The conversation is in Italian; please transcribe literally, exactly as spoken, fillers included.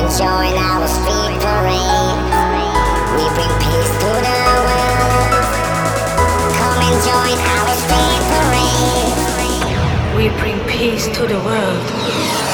join our street parade. We bring peace to the world. Come and join our street parade. We bring peace to the world.